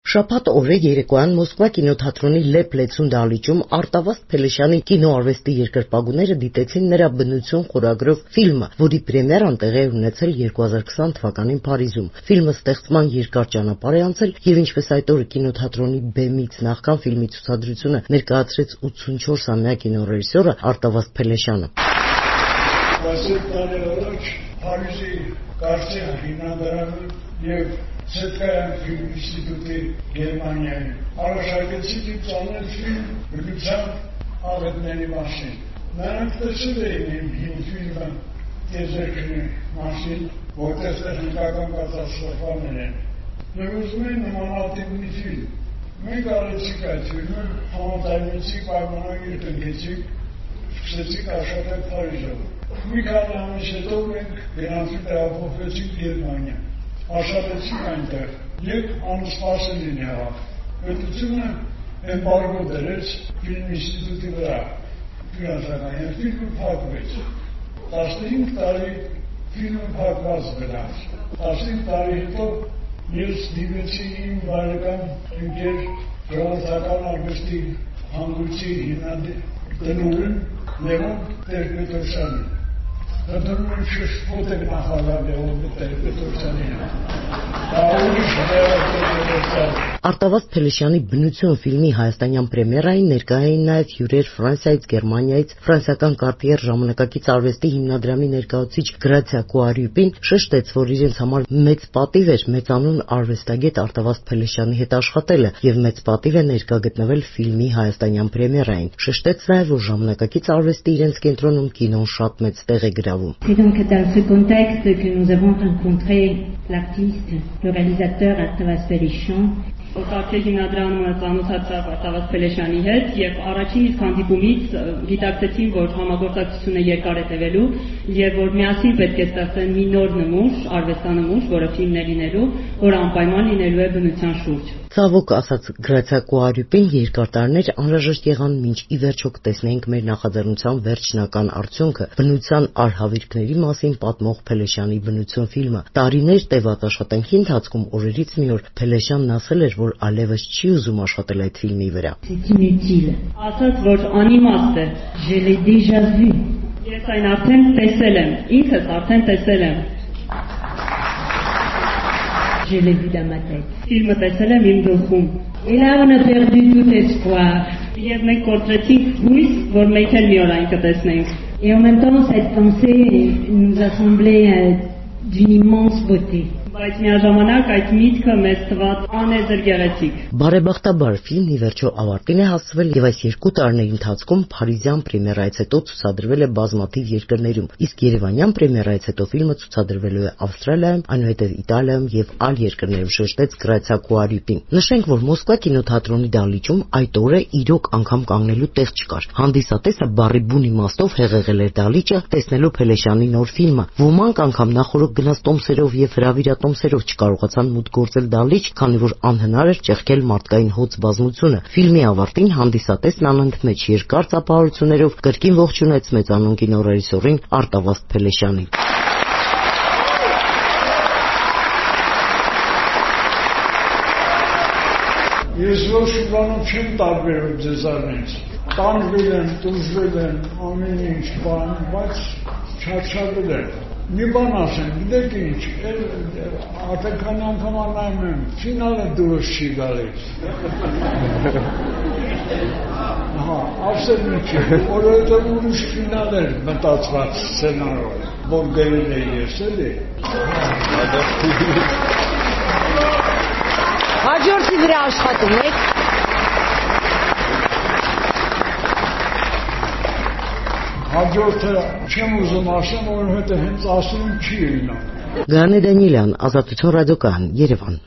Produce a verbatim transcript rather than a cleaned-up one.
Շաբաթ օրը երեկոյան Մոսկվա կինոթատրոնի Լեփ լեցուն դահլիճում Արտավազդ Փելեշյանի կինոարվեստի երկրպագուները դիտեցին նրա բնություն խորագրով ֆիլմը, որի պրեմիերան տեղի է ունեցել երկու հազար քսան թվականին Փարիզում։ Ֆիլմը ստեղծման երկար ճանապարհ է անցել եւ ինչպես այդ օրը կինոթատրոնի բեմից նախքան ֆիլմի ցուցադրությունը ներկայացրեց ութսունչորսամյա կինոռեժիսորը Արտավազդ Փելեշյանը։ Փարիզի Կարծիան հիմնադրամը եւ Սեթկայան ֆիլմ ինստիտուտի Գերմանիայում առաջարկեցին ծանոթ ֆիլմ բնության աղետների մասին։ Նրանք տեսել էին իմ ֆիլմը «Տեզերքնի» մասին, որտեղ տեխնիկական կատաստրոֆաներ են։ Եվ ուզում էին նմանատիպ մի ֆիլմ։ Մենք արեցինք այդ ֆիլմը, համաձայնեցինք, պայմանագիր կնքեցինք, սկսեցինք աշխատել Փարիզում։ Մի քանի ամիս հետո մենք գնացինք տեղափոխվեցինք Գերմանիա, աշխատեցինք այնտեղ եւ անսպասելին եղավ։ Պետությունը էմբարգո դրեց ֆիլմ ինստիտուտի վրա, ֆինանսական, եւ ֆիլմը փակվեց։ տասնհինգ տարի ֆիլմը փակված գնաց։ տասնհինգ տարի հետո ես դիմեցի իմ բարեկամ ընկեր ժողովրդական արվեստի հանգույցի հիմնադիրին Լևոն Տեր-Պետրոսյանին։ Դեռ շփոթ եք նախալավ Լևոն Տեր-Պետրոսյանին։ Արտավազդ Փելեշյանի բնություն ֆիլմի հայաստանյան պրեմիերային ներկա էին նաև հյուրեր Ֆրանսիայից, Գերմանիայից, ֆրանսիական Կարտիեր ժամանակակից արվեստի հիմնադրամի ներկայացուցիչ Գրացիա Կուարյուպին շեշտեց, որ իրենց համար մեծ պատիվ էր մեծանուն արվեստագետ Արտավազդ Փելեշյանի հետ աշխատելը եւ մեծ պատիվ է ներկա գտնվել ֆիլմի հայաստանյան պրեմիերային։ Շեշտեց նաև, որ ժամանակակից արվեստի իրենց կենտրոնում կինոն շատ մեծ տեղ է գրավում։ C'est donc dans ce contexte que nous avons rencontré l'artiste, le réalisateur Արտավազդ Փելեշյան. Կարտիե հիմնադրամը ծանոթացավ Արտավազդ Փելեշյանի հետ եւ առաջին իսկ հանդիպումից գիտակցեցին, որ համագործակցությունը երկար է տևելու եւ որ միասին պետք է ստեղծեն մի նոր նմուշ, արվեստանմուշ, որը ֆիլմ է լինելու, որը անպայման լինելու է բնության շուրջ։ Ցավոք ասաց Գրացիա Կուարյուպին, երկար տարիներ անհրաժեշտ եղան, մինչ ի վերջո կտեսնեինք մեր նախաձեռնության վերջնական արդյունքը՝ բնության արհավիրքների մասին պատմող Փելեշյանի բնություն ֆիլմը։ Տարիներ տևած աշխատանքի ընթացքում օրերից մի օր Փելեշյանն ասել էր, որ այլևս չի ուզում աշխատել այդ ֆիլմի վրա։ C'est inutile. Ասաց, որ անիմաստ է։ Je l'ai déjà vu. Ես այն արդեն տեսել եմ, ինքս արդեն տեսել եմ։ Je l'ai vu dans ma tête. Ֆիլմը տեսել եմ իմ գլխում։ Et là on a perdu tout espoir. Եվ մենք կորցրեցինք հույս, որ մենք էլ մի օր այն կտեսնենք։ Et en même temps cette pensée nous a semblé euh, d'une immense beauté. Բայց միաժամանակ այդ միտքը մեզ թվաց անեզր գեղեցիկ։ Բարեբախտաբար ֆիլմն ի վերջո ավարտին է հասցվել եւ այս երկու տարիների ընթացքում Փարիզյան պրեմիերայից հետո ցուցադրվել է բազմաթիվ երկրներում, իսկ Երևանյան պրեմիերայից հետո ֆիլմը ցուցադրվելու է Ավստրալիայում, այնուհետև Իտալիայում եւ այլ երկրներում, շեշտեց Գրացիա Կուարյուպին։ Նշենք, որ Մոսկվա կինոթատրոնի դահլիճում այդ օրը իրոք անգամ կանգնելու տեղ չկար։ Հանդիսատեսը բառի բուն իմաստով հեղեղել էր դահլիճը, տեսնելով Փելեշյանի նոր ֆիլմը։ Ոմանք անգամ նախորդ գնաց տոմսերով եւ հրավիրատոմսերով չկարողացան մուտք գործել դահլիճ, քանի որ անհնար էր ճեղքել մարդկային հոծ բազմությունը։ Ֆիլմի ավարտին հանդիսատեսն անընդմեջ երկար ծափահարություններով կրկին ողջունեց մեծանուն կինոռեժիսորին Արտավազդ Փելեշյանին։ Ես ոչ բանում չեմ տարբերում ձեզանից։ Տանվել եմ, տուժվել եմ, ամեն ինչ բան, բայց չարչարվել եմ։ Մի բան ասեմ, գիտեք ինչ, արդեն քանի անգամ նայում եմ, ֆինալը դուրս չի գալիս։ Ահա, ասեմ ինչ, որովհետև ուրիշ ֆինալ էր մտածված սցենարով, որ գրել էի ես, էլի։ Հաջորդի վրա աշխատում եք։ Հաջորդը չեմ ուզում ասեմ, որովհետև հենց ասում չի լինում։ Գաներ Դանիելյան, Ազատություն ռադիոկայան, Երևան։